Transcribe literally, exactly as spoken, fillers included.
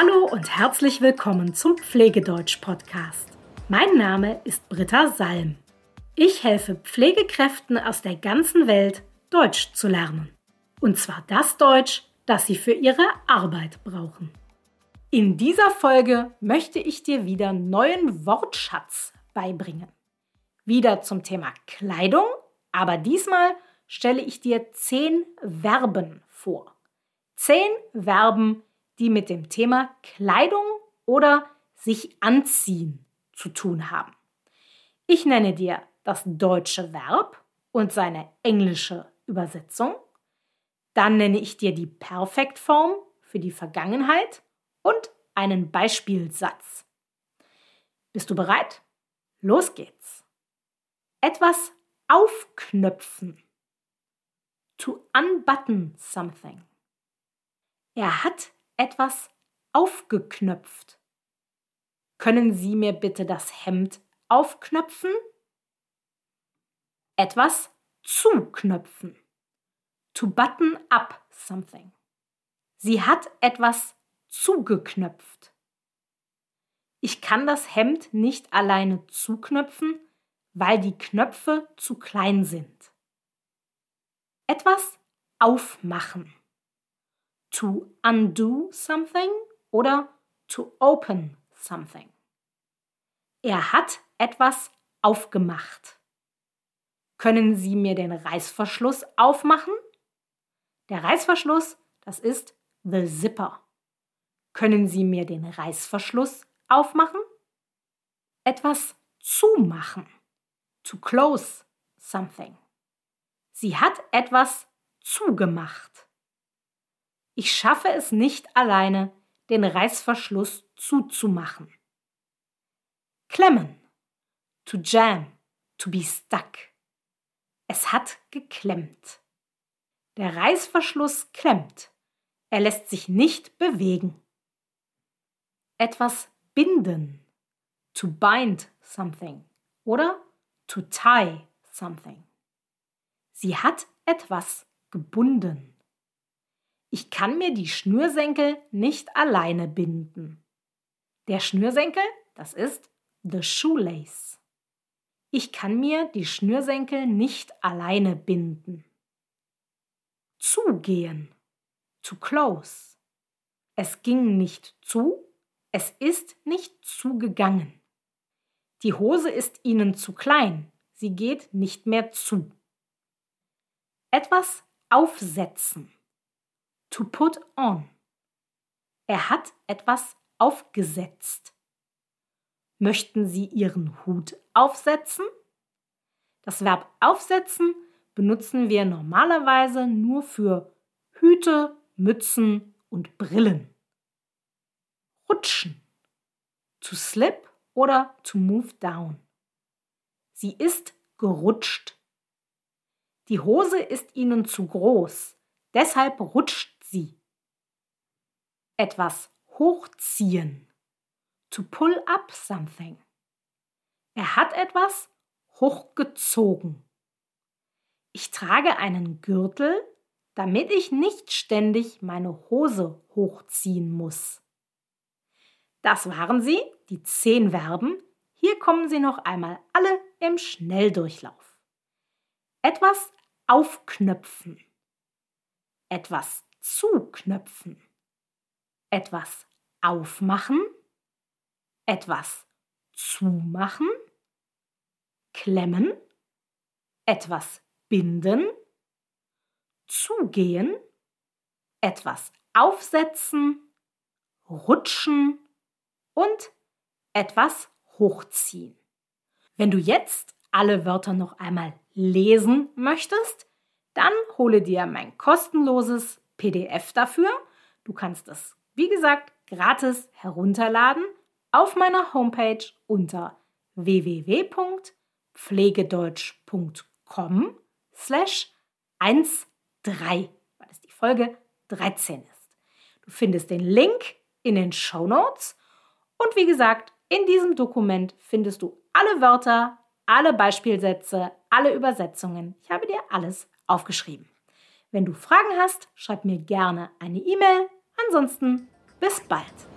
Hallo und herzlich willkommen zum Pflegedeutsch-Podcast. Mein Name ist Britta Salm. Ich helfe Pflegekräften aus der ganzen Welt, Deutsch zu lernen. Und zwar das Deutsch, das sie für ihre Arbeit brauchen. In dieser Folge möchte ich dir wieder neuen Wortschatz beibringen. Wieder zum Thema Kleidung, aber diesmal stelle ich dir zehn Verben vor. Zehn Verben, die mit dem Thema Kleidung oder sich anziehen zu tun haben. Ich nenne dir das deutsche Verb und seine englische Übersetzung. Dann nenne ich dir die Perfektform für die Vergangenheit und einen Beispielsatz. Bist du bereit? Los geht's. Etwas aufknöpfen. To unbutton something. Er hat etwas aufgeknöpft. Können Sie mir bitte das Hemd aufknöpfen? Etwas zuknöpfen. To button up something. Sie hat etwas zugeknöpft. Ich kann das Hemd nicht alleine zuknöpfen, weil die Knöpfe zu klein sind. Etwas aufmachen. To undo something oder to open something. Er hat etwas aufgemacht. Können Sie mir den Reißverschluss aufmachen? Der Reißverschluss, das ist the zipper. Können Sie mir den Reißverschluss aufmachen? Etwas zumachen. To close something. Sie hat etwas zugemacht. Ich schaffe es nicht alleine, den Reißverschluss zuzumachen. Klemmen. To jam. To be stuck. Es hat geklemmt. Der Reißverschluss klemmt. Er lässt sich nicht bewegen. Etwas binden. To bind something. Oder to tie something. Sie hat etwas gebunden. Ich kann mir die Schnürsenkel nicht alleine binden. Der Schnürsenkel, das ist the shoelace. Ich kann mir die Schnürsenkel nicht alleine binden. Zugehen. To close. Es ging nicht zu, es ist nicht zugegangen. Die Hose ist Ihnen zu klein, sie geht nicht mehr zu. Etwas aufsetzen. To put on. Er hat etwas aufgesetzt. Möchten Sie Ihren Hut aufsetzen? Das Verb aufsetzen benutzen wir normalerweise nur für Hüte, Mützen und Brillen. Rutschen. To slip oder to move down. Sie ist gerutscht. Die Hose ist Ihnen zu groß, deshalb rutscht sie. Etwas hochziehen. To pull up something. Er hat etwas hochgezogen. Ich trage einen Gürtel, damit ich nicht ständig meine Hose hochziehen muss. Das waren sie, die zehn Verben. Hier kommen sie noch einmal alle im Schnelldurchlauf. Etwas aufknöpfen. Etwas zuknöpfen. Etwas aufmachen. Etwas zumachen. Klemmen. Etwas binden. Zugehen. Etwas aufsetzen. Rutschen. Und etwas hochziehen. Wenn du jetzt alle Wörter noch einmal lesen möchtest, dann hole dir mein kostenloses P D F dafür. Du kannst es, wie gesagt, gratis herunterladen auf meiner Homepage unter w w w punkt pflegedeutsch punkt com slash dreizehn, weil es die Folge dreizehn ist. Du findest den Link in den Shownotes und wie gesagt, in diesem Dokument findest du alle Wörter, alle Beispielsätze, alle Übersetzungen. Ich habe dir alles aufgeschrieben. Wenn du Fragen hast, schreib mir gerne eine E-Mail. Ansonsten bis bald.